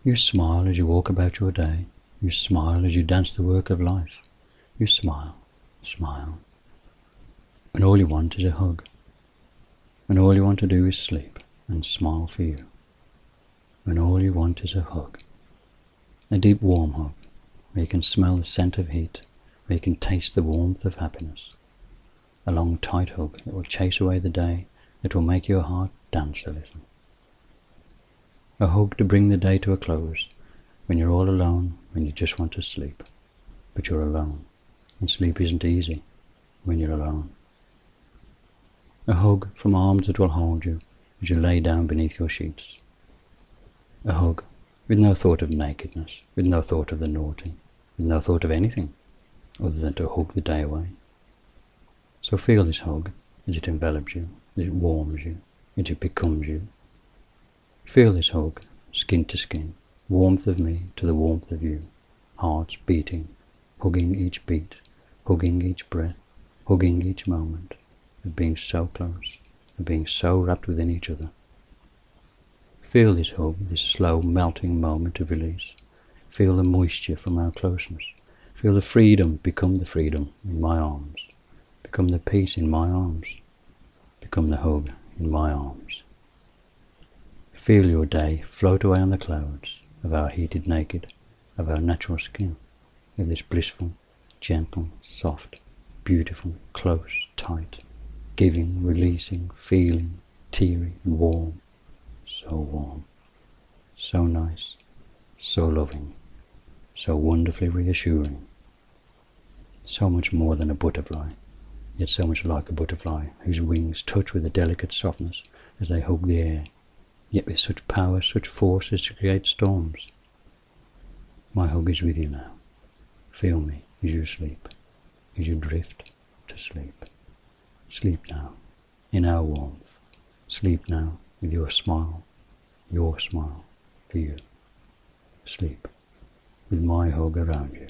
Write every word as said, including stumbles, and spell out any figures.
You smile as you walk about your day. You smile as you dance the work of life. You smile, smile. And all you want is a hug. And all you want to do is sleep and smile for you. And all you want is a hug. A deep warm hug, where you can smell the scent of heat, where you can taste the warmth of happiness. A long tight hug that will chase away the day, that will make your heart dance a little. A hug to bring the day to a close, when you're all alone, when you just want to sleep. But you're alone, and sleep isn't easy when you're alone. A hug from arms that will hold you as you lay down beneath your sheets. A hug with no thought of nakedness, with no thought of the naughty, with no thought of anything other than to hug the day away. So feel this hug as it envelops you, as it warms you, as it becomes you. Feel this hug, skin to skin, warmth of me to the warmth of you, hearts beating, hugging each beat, hugging each breath, hugging each moment, of being so close, of being so wrapped within each other. Feel this hug, this slow melting moment of release. Feel the moisture from our closeness. Feel the freedom become the freedom in my arms. Become the peace in my arms. Become the hug in my arms. Feel your day float away on the clouds of our heated naked, of our natural skin, of this blissful, gentle, soft, beautiful, close, tight, giving, releasing, feeling, teary, warm, so warm, so nice, so loving, so wonderfully reassuring. So much more than a butterfly, yet so much like a butterfly whose wings touch with a delicate softness as they hug the air, yet with such power, such force as to create storms. My hug is with you now. Feel me as you sleep, as you drift to sleep. Sleep now, in our warmth. Sleep now with your smile, your smile for you. Sleep with my hug around you.